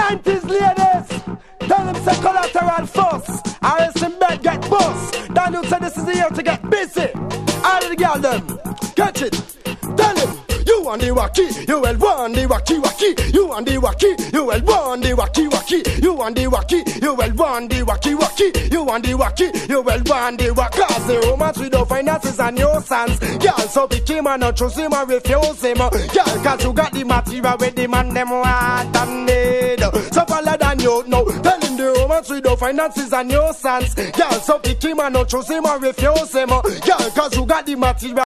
90s ladies, tell them say collateral first. Or else in bed get bust. Daniel said this is the year to get busy. All of the girl them, catch it. Tell him, you and the wacky, you will want the wacky wacky. You and the wacky, you will want the wacky wacky. You and the wacky, you will want the wacky wacky. You and the wacky, you will want the wacky. Cause the romance without finances and your sons. Girl, so pick him and not choose him and refuse him. Girl, cause you got the material with the man them want and need. So follow than you know. Tell him the romance without finances and your sons. Girl, so pick him and not choose him and refuse him. Girl, cause you got the material.